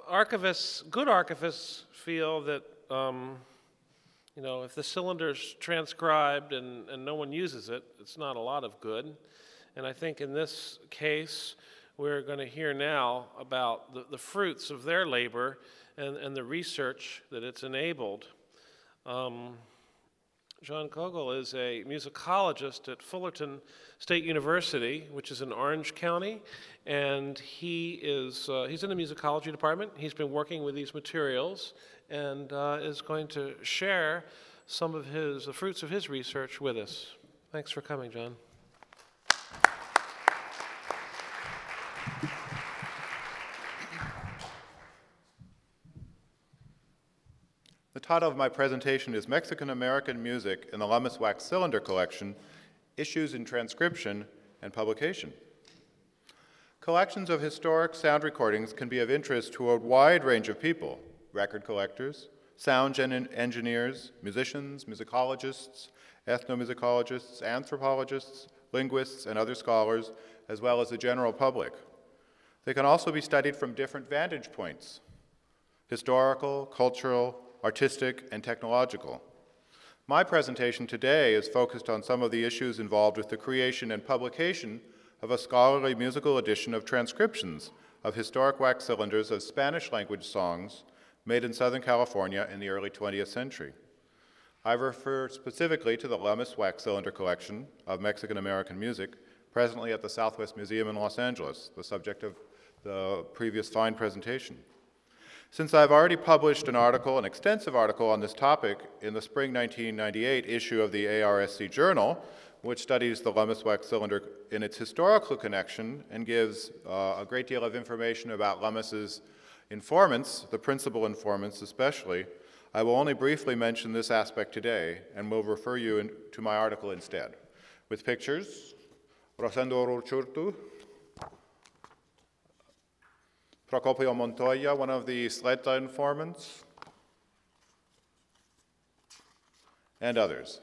good archivists feel that, if the cylinder's transcribed and no one uses it, it's not a lot of good. And I think in this case, we're going to hear now about the fruits of their labor and the research that it's enabled. John Kogel is a musicologist at Fullerton State University, which is in Orange County, and he's in the musicology department. He's been working with these materials and is going to share some of the fruits of his research with us. Thanks for coming, John. The title of my presentation is Mexican-American Music in the Lummis Wax Cylinder Collection, Issues in Transcription and Publication. Collections of historic sound recordings can be of interest to a wide range of people: record collectors, sound engineers, musicians, musicologists, ethnomusicologists, anthropologists, linguists, and other scholars, as well as the general public. They can also be studied from different vantage points: historical, cultural, artistic, and technological. My presentation today is focused on some of the issues involved with the creation and publication of a scholarly musical edition of transcriptions of historic wax cylinders of Spanish-language songs made in Southern California in the early 20th century. I refer specifically to the Lummis Wax Cylinder Collection of Mexican-American music, presently at the Southwest Museum in Los Angeles, the subject of the previous fine presentation. Since I've already published an extensive article on this topic in the spring 1998 issue of the ARSC Journal, which studies the Lummis Wax Cylinder in its historical connection and gives a great deal of information about Lummis's informants, the principal informants especially, I will only briefly mention this aspect today and will refer you to my article instead. With pictures, Rosendo Ruchurtu, Procopio Montoya, one of the Sleta informants, and others.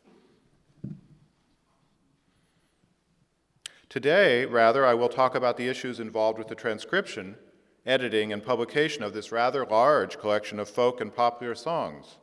Today, rather, I will talk about the issues involved with the transcription, editing, and publication of this rather large collection of folk and popular songs.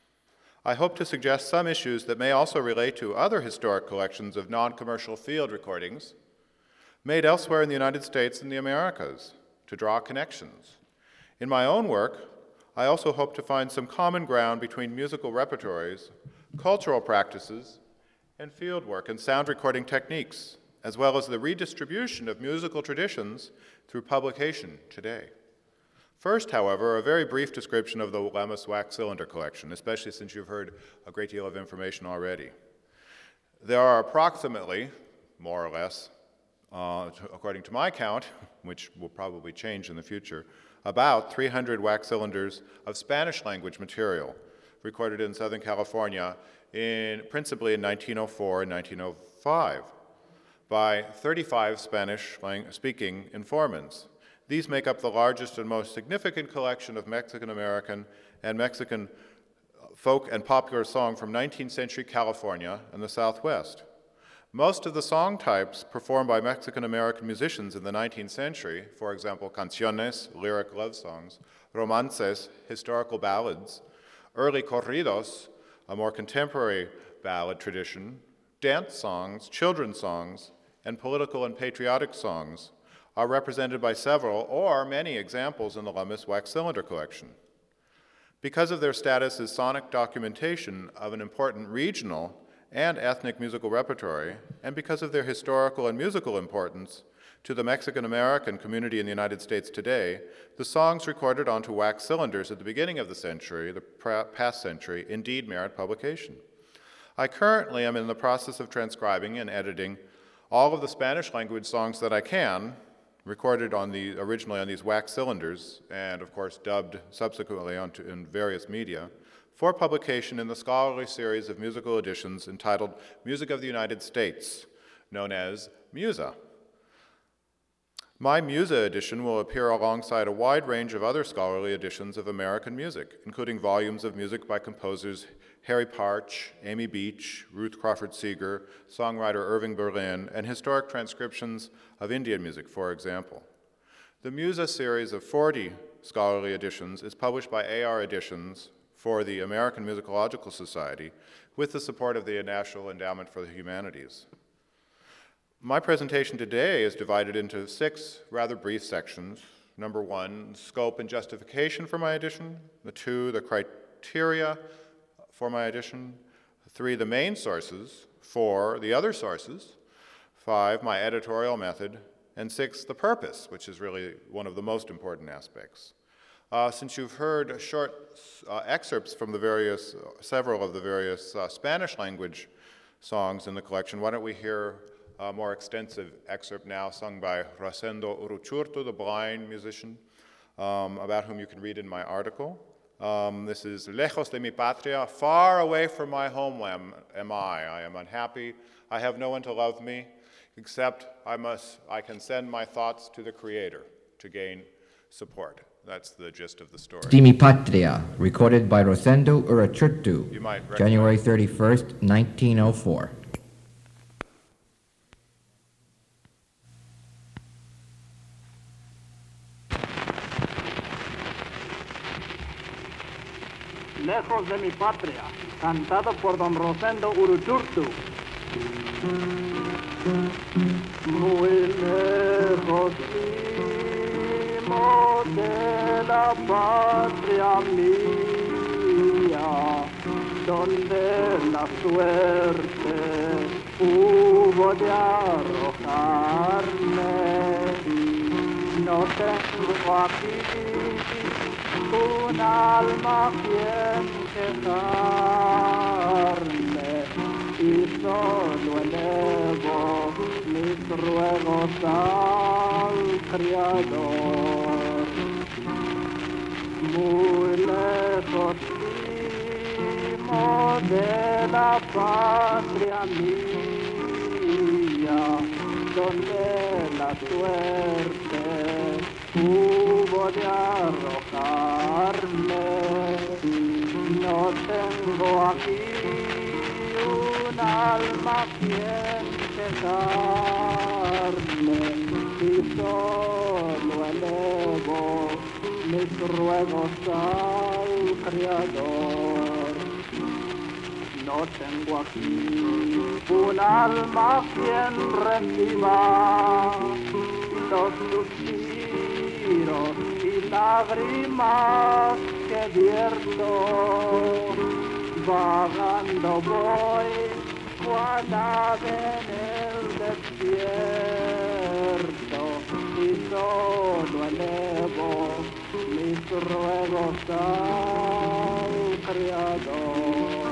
I hope to suggest some issues that may also relate to other historic collections of non-commercial field recordings made elsewhere in the United States and the Americas, to draw connections. In my own work, I also hope to find some common ground between musical repertories, cultural practices, and fieldwork and sound recording techniques, as well as the redistribution of musical traditions through publication today. First, however, a very brief description of the Lummis Wax Cylinder Collection, especially since you've heard a great deal of information already. There are approximately, more or less, according to my count, which will probably change in the future, about 300 wax cylinders of Spanish-language material recorded in Southern California principally in 1904 and 1905 by 35 Spanish-speaking informants. These make up the largest and most significant collection of Mexican-American and Mexican folk and popular song from 19th century California and the Southwest. Most of the song types performed by Mexican-American musicians in the 19th century, for example, canciones, lyric love songs, romances, historical ballads, early corridos, a more contemporary ballad tradition, dance songs, children's songs, and political and patriotic songs are represented by several or many examples in the Lummis Wax Cylinder Collection. Because of their status as sonic documentation of an important regional and ethnic musical repertory, and because of their historical and musical importance to the Mexican-American community in the United States today, the songs recorded onto wax cylinders at the beginning of the century, the past century, indeed merit publication. I currently am in the process of transcribing and editing all of the Spanish-language songs that I can, recorded originally on these wax cylinders, and of course dubbed subsequently in various media, for publication in the scholarly series of musical editions entitled Music of the United States, known as MUSA. My MUSA edition will appear alongside a wide range of other scholarly editions of American music, including volumes of music by composers Harry Partch, Amy Beach, Ruth Crawford Seeger, songwriter Irving Berlin, and historic transcriptions of Indian music, for example. The MUSA series of 40 scholarly editions is published by AR Editions for the American Musicological Society with the support of the National Endowment for the Humanities. My presentation today is divided into 6 rather brief sections. Number 1, scope and justification for my edition. 2, the criteria for my edition. 3, the main sources. 4, the other sources. 5, my editorial method. And 6, the purpose, which is really one of the most important aspects. Since you've heard short excerpts from several of the various Spanish language songs in the collection, why don't we hear a more extensive excerpt now sung by Rosendo Uruchurtu, the blind musician, about whom you can read in my article. This is Lejos de mi patria, far away from my homeland am I. I am unhappy. I have no one to love me, except I can send my thoughts to the Creator to gain support. That's the gist of the story. De mi patria, recorded by Rosendo Uruchurtu, You might recognize- January 31st, 1904. Lejos de mi patria, cantado por don Rosendo Uruchurtu. Muy lejos vimos de la patria mía, donde la suerte hubo de arrojarme. No tengo aquí un alma quien quejarme, y solo elevo mis ruegos al Criador. Muy lejos vimos de la patria mía, donde la suerte hubo de arrojarme. No tengo aquí un alma quien quejarme, y solo elevo mis ruegos al Creador. No tengo aquí un alma quien reciba los suspiros y lágrimas que vierto. Vagando voy cual ave en el desierto, y solo elevo mis ruegos al Creador.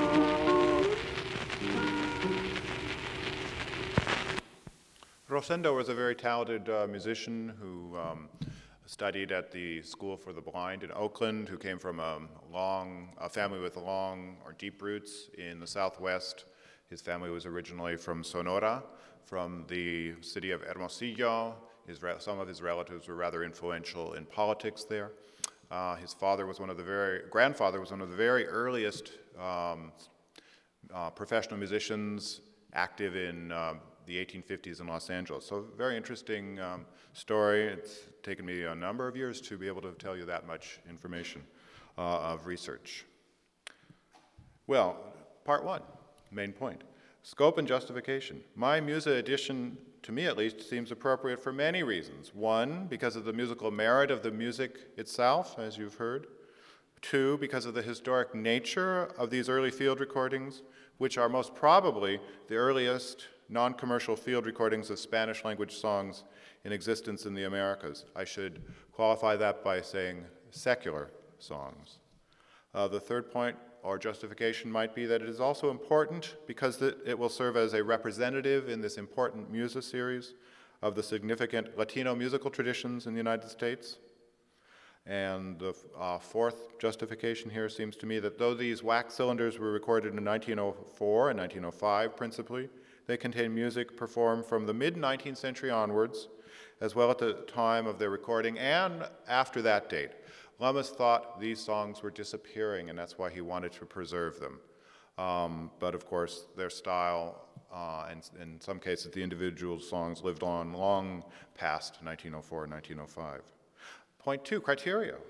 Rosendo was a very talented musician who studied at the School for the Blind in Oakland, who came from a family with long or deep roots in the Southwest. His family was originally from Sonora, from the city of Hermosillo. Some of his relatives were rather influential in politics there. His grandfather was one of the very earliest professional musicians active in the 1850s in Los Angeles. So very interesting story. It's taken me a number of years to be able to tell you that much information of research. Well, part 1, main point. Scope and justification. My Musa edition, to me at least, seems appropriate for many reasons. 1, because of the musical merit of the music itself, as you've heard. 2, because of the historic nature of these early field recordings, which are most probably the earliest non-commercial field recordings of Spanish language songs in existence in the Americas. I should qualify that by saying secular songs. The third point or justification might be that it is also important because it will serve as a representative in this important Musa series of the significant Latino musical traditions in the United States. And the fourth justification here seems to me that though these wax cylinders were recorded in 1904 and 1905 principally, they contain music performed from the mid-19th century onwards, as well at the time of their recording and after that date. Lummis thought these songs were disappearing, and that's why he wanted to preserve them. But of course, their style, and in some cases, the individual songs lived on long past 1904 and 1905. Point 2, criteria.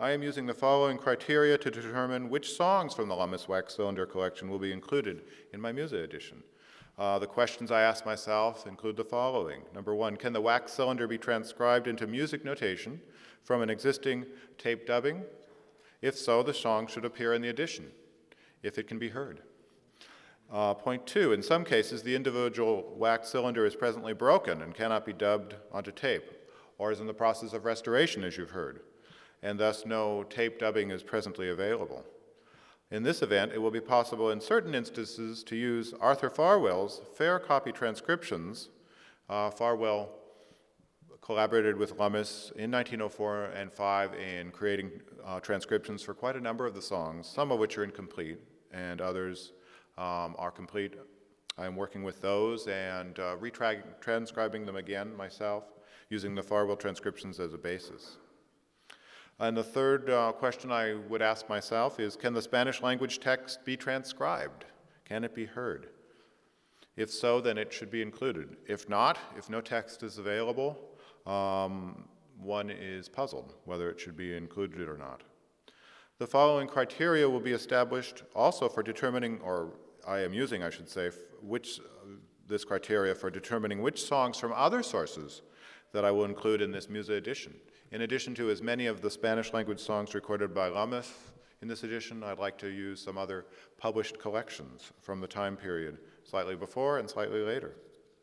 I am using the following criteria to determine which songs from the Lummis Wax Cylinder collection will be included in my Musa edition. The questions I ask myself include the following. Number one, can the wax cylinder be transcribed into music notation from an existing tape dubbing? If so, the song should appear in the edition, if it can be heard. Point two, in some cases, the individual wax cylinder is presently broken and cannot be dubbed onto tape, or is in the process of restoration, as you've heard, and thus no tape dubbing is presently available. In this event, it will be possible in certain instances to use Arthur Farwell's fair copy transcriptions. Farwell collaborated with Lummis in 1904 and 5 in creating transcriptions for quite a number of the songs, some of which are incomplete and others are complete. I'm working with those and transcribing them again myself, using the Farwell transcriptions as a basis. And the third question I would ask myself is, can the Spanish language text be transcribed? Can it be heard? If so, then it should be included. If not, if no text is available, one is puzzled whether it should be included or not. The following criteria will be established also for determining, or I am using, I should say, this criteria for determining which songs from other sources that I will include in this Musa edition. In addition to as many of the Spanish language songs recorded by Lummis in this edition, I'd like to use some other published collections from the time period, slightly before and slightly later.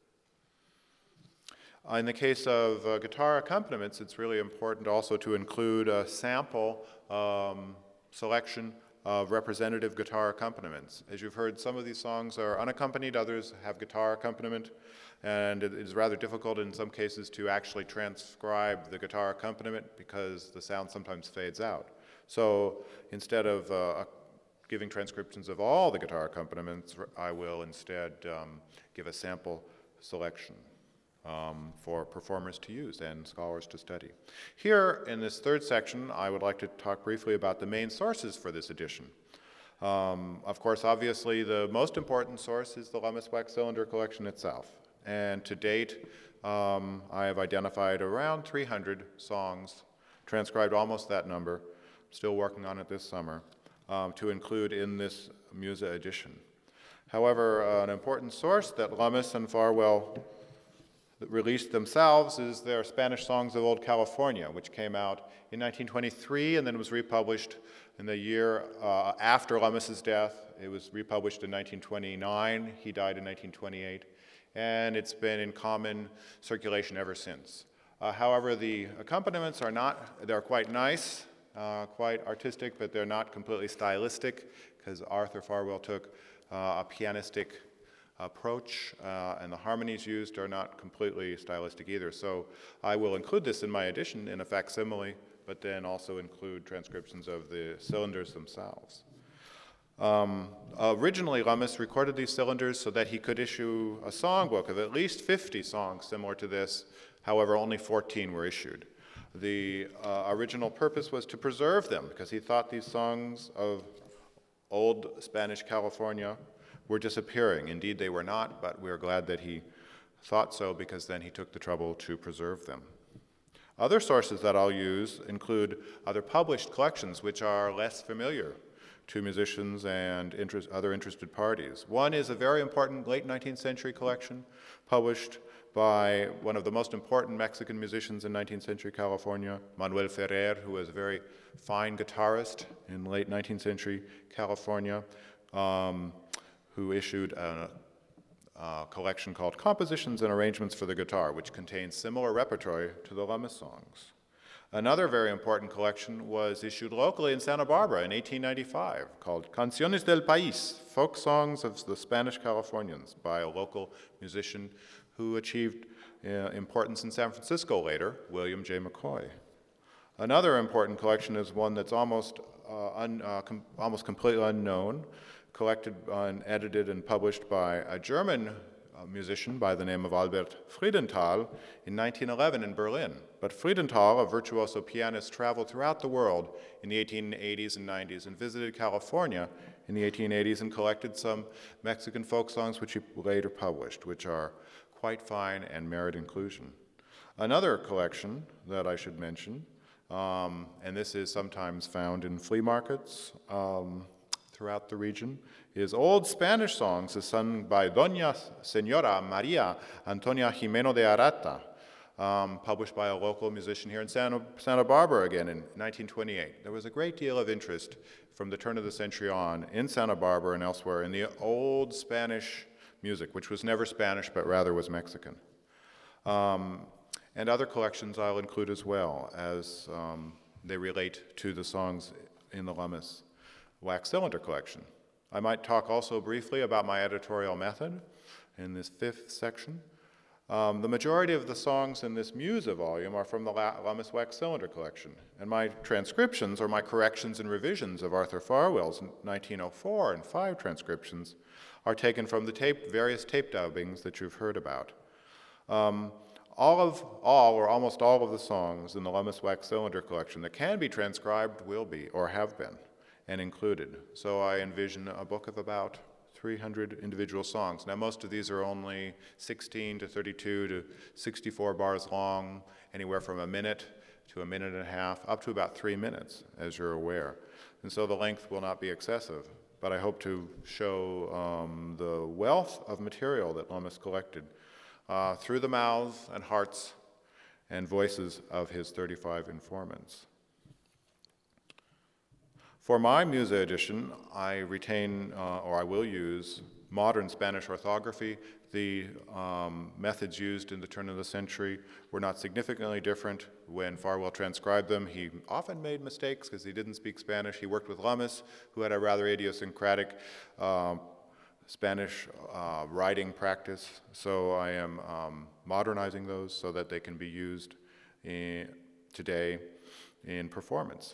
In the case of guitar accompaniments, it's really important also to include a sample selection of representative guitar accompaniments. As you've heard, some of these songs are unaccompanied, others have guitar accompaniment, and it is rather difficult in some cases to actually transcribe the guitar accompaniment because the sound sometimes fades out. So instead of giving transcriptions of all the guitar accompaniments, I will instead give a sample selection for performers to use and scholars to study. Here in this third section, I would like to talk briefly about the main sources for this edition. Of course, obviously, the most important source is the Lummis Wax Cylinder collection itself. And to date, I have identified around 300 songs, transcribed almost that number, still working on it this summer, to include in this Musa edition. However, an important source that Lummis and Farwell released themselves is their Spanish Songs of Old California, which came out in 1923 and then was republished in the year after Lummis's death. It was republished in 1929. He died in 1928. And it's been in common circulation ever since. However, the accompaniments they're quite nice, quite artistic, but they're not completely stylistic, because Arthur Farwell took a pianistic approach, and the harmonies used are not completely stylistic either. So I will include this in my edition in a facsimile, but then also include transcriptions of the cylinders themselves. Originally, Lummis recorded these cylinders so that he could issue a songbook of at least 50 songs similar to this. However, only 14 were issued. The original purpose was to preserve them because he thought these songs of old Spanish California were disappearing. Indeed, they were not, but we are glad that he thought so because then he took the trouble to preserve them. Other sources that I'll use include other published collections which are less familiar to musicians and other interested parties. One is a very important late 19th century collection published by one of the most important Mexican musicians in 19th century California, Manuel Ferrer, who was a very fine guitarist in late 19th century California, who issued a collection called Compositions and Arrangements for the Guitar, which contains similar repertory to the Lummis songs. Another very important collection was issued locally in Santa Barbara in 1895 called Canciones del País, Folk Songs of the Spanish Californians, by a local musician who achieved importance in San Francisco later, William J. McCoy. Another important collection is one that's almost completely unknown, collected and edited and published by a German musician by the name of Albert Friedenthal in 1911 in Berlin. But Friedenthal, a virtuoso pianist, traveled throughout the world in the 1880s and 90s and visited California in the 1880s and collected some Mexican folk songs which he later published, which are quite fine and merit inclusion. Another collection that I should mention and this is sometimes found in flea markets throughout the region, is Old Spanish Songs, is sung by Doña Senora Maria Antonia Jimeno de Arata, published by a local musician here in Santa Barbara again in 1928. There was a great deal of interest from the turn of the century on in Santa Barbara and elsewhere in the old Spanish music, which was never Spanish but rather was Mexican. And other collections I'll include as well as they relate to the songs in the Lummis Wax Cylinder collection. I might talk also briefly about my editorial method in this fifth section. The majority of the songs in this Musa volume are from the Lummis Wax Cylinder collection, and my transcriptions, or my corrections and revisions of Arthur Farwell's 1904 and 5 transcriptions, are taken from the various tape dubbings that you've heard about. All or almost all of the songs in the Lummis Wax Cylinder collection that can be transcribed will be, or have been, and included. So I envision a book of about 300 individual songs. Now, most of these are only 16 to 32 to 64 bars long, anywhere from a minute to a minute and a half, up to about 3 minutes, as you're aware. And so the length will not be excessive, but I hope to show the wealth of material that Lummis collected through the mouths and hearts and voices of his 35 informants. For my Musa edition, I retain, or I will use, modern Spanish orthography. The methods used in the turn of the century were not significantly different. When Farwell transcribed them, he often made mistakes because he didn't speak Spanish. He worked with Lummis, who had a rather idiosyncratic Spanish writing practice. So I am modernizing those so that they can be used today in performance.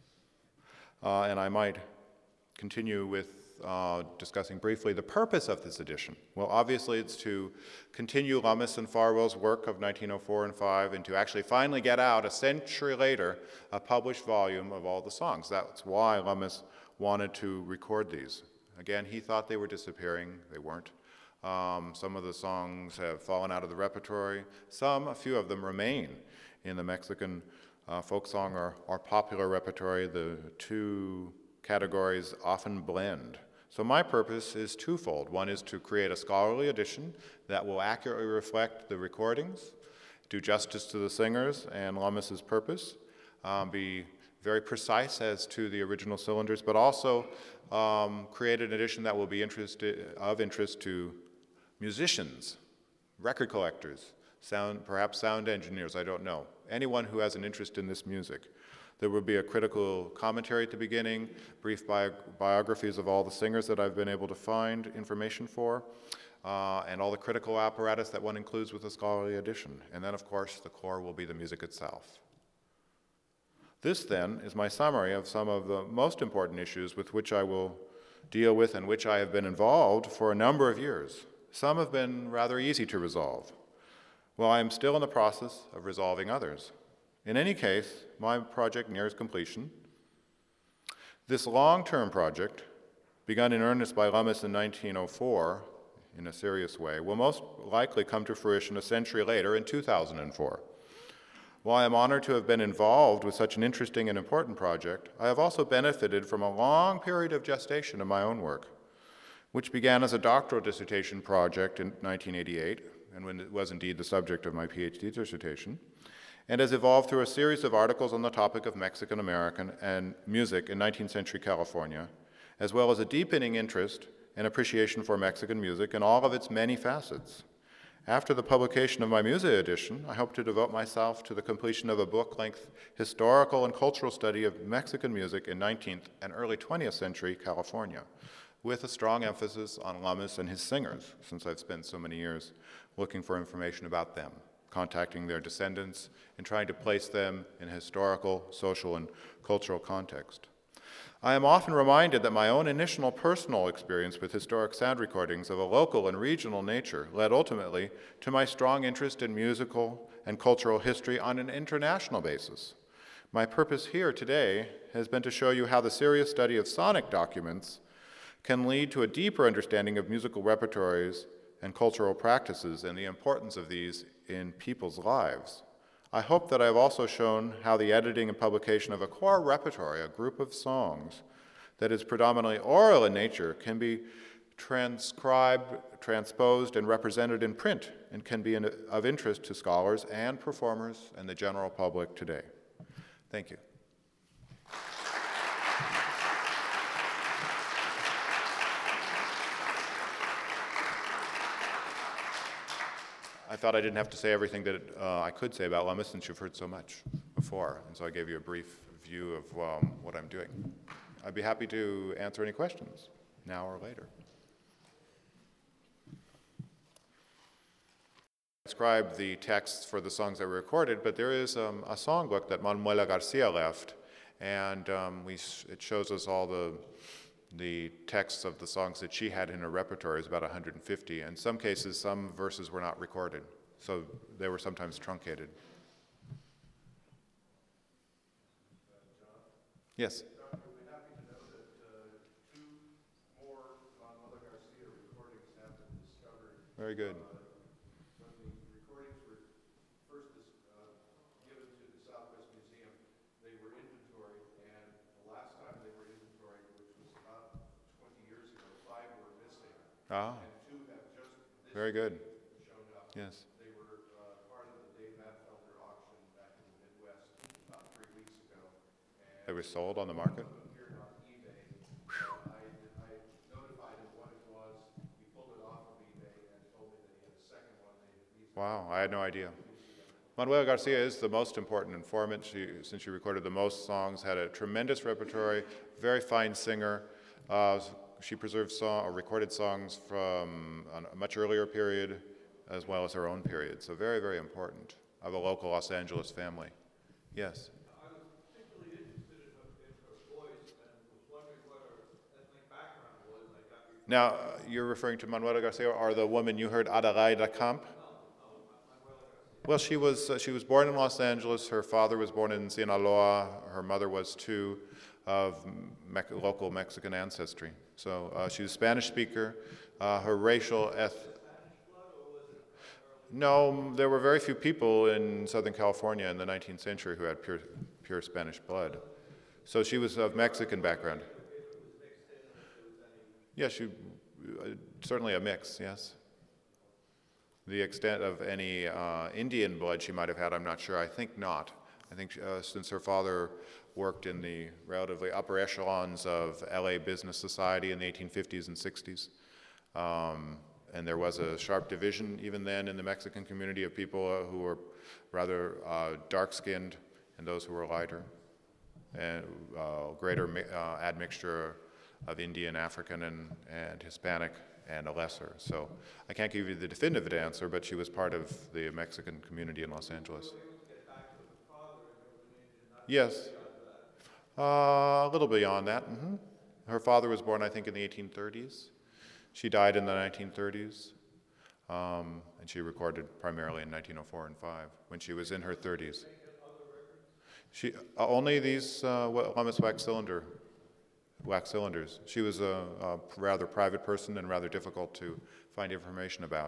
And I might continue with discussing briefly the purpose of this edition. Well, obviously it's to continue Lummis and Farwell's work of 1904 and 5 and to actually finally get out, a century later, a published volume of all the songs. That's why Lummis wanted to record these. Again, he thought they were disappearing. They weren't. Some of the songs have fallen out of the repertory. A few of them remain in the Mexican folk song or popular repertory. The two categories often blend. So my purpose is twofold. One is to create a scholarly edition that will accurately reflect the recordings, do justice to the singers and Lummis's purpose, be very precise as to the original cylinders, but also create an edition that will be of interest to musicians, record collectors, perhaps sound engineers, I don't know. Anyone who has an interest in this music. There will be a critical commentary at the beginning, brief biographies of all the singers that I've been able to find information for, and all the critical apparatus that one includes with a scholarly edition. And then, of course, the core will be the music itself. This, then, is my summary of some of the most important issues with which I will deal with and which I have been involved for a number of years. Some have been rather easy to resolve, while I am still in the process of resolving others. In any case, my project nears completion. This long-term project, begun in earnest by Lummis in 1904 in a serious way, will most likely come to fruition a century later in 2004. While I am honored to have been involved with such an interesting and important project, I have also benefited from a long period of gestation of my own work, which began as a doctoral dissertation project in 1988, and when it was indeed the subject of my PhD dissertation, and has evolved through a series of articles on the topic of Mexican American and music in 19th century California, as well as a deepening interest and appreciation for Mexican music in all of its many facets. After the publication of my Musa edition, I hope to devote myself to the completion of a book-length historical and cultural study of Mexican music in 19th and early 20th century California, with a strong emphasis on Lummis and his singers, since I've spent so many years looking for information about them, contacting their descendants, and trying to place them in historical, social, and cultural context. I am often reminded that my own initial personal experience with historic sound recordings of a local and regional nature led ultimately to my strong interest in musical and cultural history on an international basis. My purpose here today has been to show you how the serious study of sonic documents can lead to a deeper understanding of musical repertories and cultural practices and the importance of these in people's lives. I hope that I have also shown how the editing and publication of a core repertory, a group of songs that is predominantly oral in nature, can be transcribed, transposed, and represented in print, and can be of interest to scholars and performers and the general public today. Thank you. I thought I didn't have to say everything that I could say about Lemma since you've heard so much before, and so I gave you a brief view of what I'm doing. I'd be happy to answer any questions, now or later. I described the texts for the songs that were recorded, but there is a songbook that Manuela Garcia left, and it shows us all the texts of the songs that she had in her repertoire. Is about 150. In some cases, some verses were not recorded, so they were sometimes truncated. Yes? Dr. We're happy to know that 2 more Manuela Garcia recordings have been discovered. Very good. When the recordings were first given to the Southwest Museum, they were inventoried, and the last time they were inventoried, which was about 20 years ago, 5 were missing. Ah, And 2 have just very good. shown up. Yes. They were part of the Dave Madfelder auction back in the Midwest about 3 weeks ago. They were sold on the market? Appeared on eBay. I notified him what it was. He pulled it off of eBay and told me that he had a second one. Wow, I had no idea. Manuela Garcia is the most important informant. Since she recorded the most songs, had a tremendous repertoire, very fine singer. She preserved recorded songs from a much earlier period as well as her own period. So very, very important, of a local Los Angeles family. Yes? I was particularly interested in her voice and was wondering what her ethnic background was. Now, you're referring to Manuela Garcia or the woman you heard, Adelaida Camp? Well, she was born in Los Angeles. Her father was born in Sinaloa. Her mother was too, of local Mexican ancestry. So she was a Spanish speaker. Her racial No, there were very few people in Southern California in the 19th century who had pure Spanish blood. So she was of Mexican background. Yes, certainly a mix, yes. The extent of any Indian blood she might have had, I'm not sure. I think not. I think since her father worked in the relatively upper echelons of LA business society in the 1850s and 60s, and there was a sharp division even then in the Mexican community of people who were rather dark-skinned and those who were lighter, and greater admixture of Indian, African, and Hispanic, and a lesser. So I can't give you the definitive answer, but she was part of the Mexican community in Los Angeles. Yes. A little beyond that. Mm-hmm. Her father was born, I think, in the 1830s. She died in the 1930s, and she recorded primarily in 1904 and 5, when she was in her 30s. She only these Lemmas wax cylinders. She was a rather private person and rather difficult to find information about.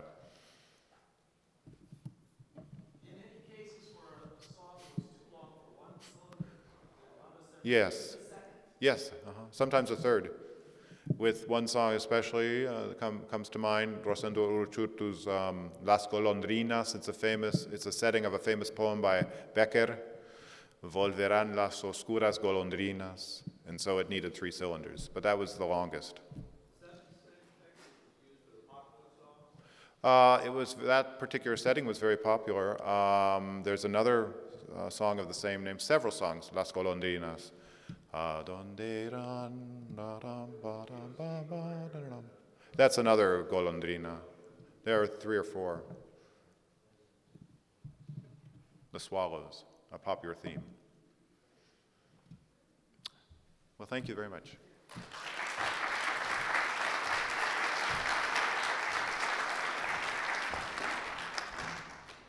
In any cases where a song was too long for one cylinder, Yes. Yes. Sometimes a third. With one song especially comes to mind, Rosendo Uruchurtu's Las Golondrinas. It's a setting of a famous poem by Becker, Volverán las oscuras golondrinas, and so it needed 3 cylinders, but that was the longest. That particular setting was very popular. There's another song of the same name, several songs, Las Golondrinas. That's another golondrina. There are 3 or 4. The swallows, a popular theme. Well, thank you very much.